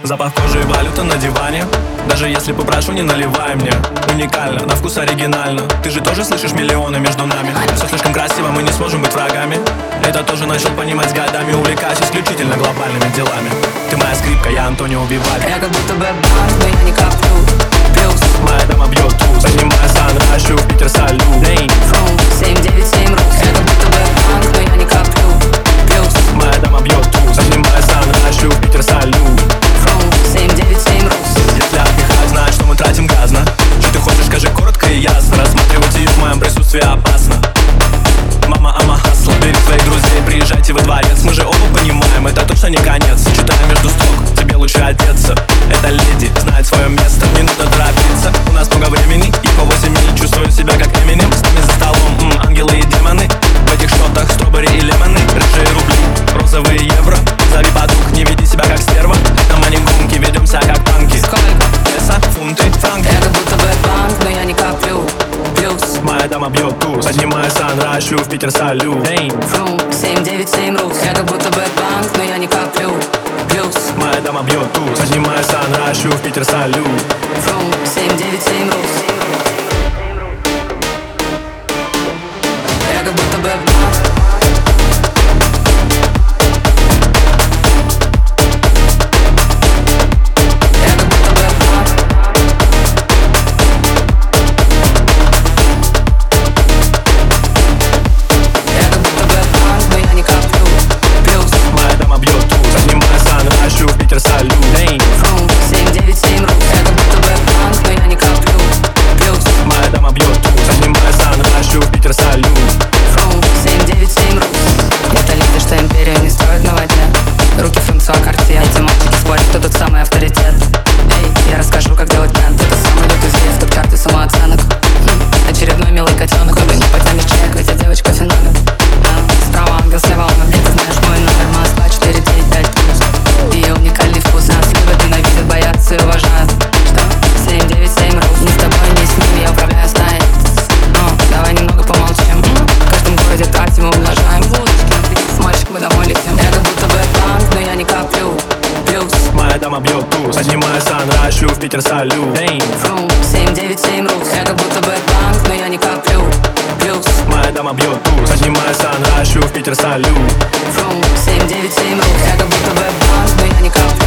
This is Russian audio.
Запах кожи и валюта на диване. Даже если попрошу, не наливай мне. Уникально, на вкус оригинально. Ты же тоже слышишь миллионы между нами. Все слишком красиво, мы не сможем быть врагами. Это тоже начал понимать с годами. Увлекаюсь исключительно глобальными делами. Ты моя скрипка, я Антонио Вивальди. Я как будто бы банк, но я не коплю. Плюс моя дама бьет туз. Поднимаю Sunrise, в Питер салют. 797 рус. Я как будто бы банк, но я не коплю. Плюс моя дама бьет туз. Поднимаю Sunrise, в Питер салют. 797 рус. Если отдыхать, знать, что мы тратим газно. Что ты хочешь, скажи коротко и ясно. Рассматривать их в моем присутствии опасно. Мама, ама, хасла. Бери своих друзей, приезжайте во дворец. Мы же оба понимаем, это точно не конец. Читаю между строк, тебе лучше одеться. Эта леди знает свое место, не нужно торопиться. У нас много времени, и по 8 минут чувствую себя как Эминем. С нами за столом ангелы и демоны. В этих шотах стробери и лемоны. Рыжие рубли, розовые евро. Зови подруг, не веди себя как стерва. На маленькомке ведемся как танки. Сколько? Песо, фунты, франки. Я как будто бы банк, но я не коплю. Плюс моя дама бьет туз. Поднимаю Sunrise, в Питер салют. 797 рус. Я как будто бы банк, но я не коплю. Плюс моя дама бьет туз. Поднимаю Sunrise, в Питер салют. 797 рус. Я как будто бы банк. Салют. 797 рус. Я как будто бы банк, но я не коплю. Плюс моя дама бьет туз. Поднимаю Sunrise, в Питер салют. 797 рус. Это люди, что империю не строят на воде. Руки Франсуа Картье. Эти мальчики спорят, кто тут самый авторитет. Эй, я расскажу, как делать бренд. Это самый лютый зверь в топ-чарте самооценок. Очередной милый котенок. Куда не потянешь чек, ведь девочка феномен. Справа ангел, слева он. Ты знаешь мой номер, Москва 495 плюс. Ее уникальный вкус. Нас любят, ненавидят, боятся и уважают. Что? 797 рус. Ни с тобой, ни с ним, я управляю стаей. Давай немного помолчим. В каждом городе тратим и умножаем. С мальчиком мы домой летим. Я как будто бы банк, но я не коплю. Плюс моя дама бьет туз. Поднимаю Sunrise, в Питер салют. 797 рус. Я как будто бы банк, но я не коплю. Плюс моя дама бьет туз. Поднимаю Sunrise, в Питер салют. 797 рус. Я как будто бы банк, но я не коплю.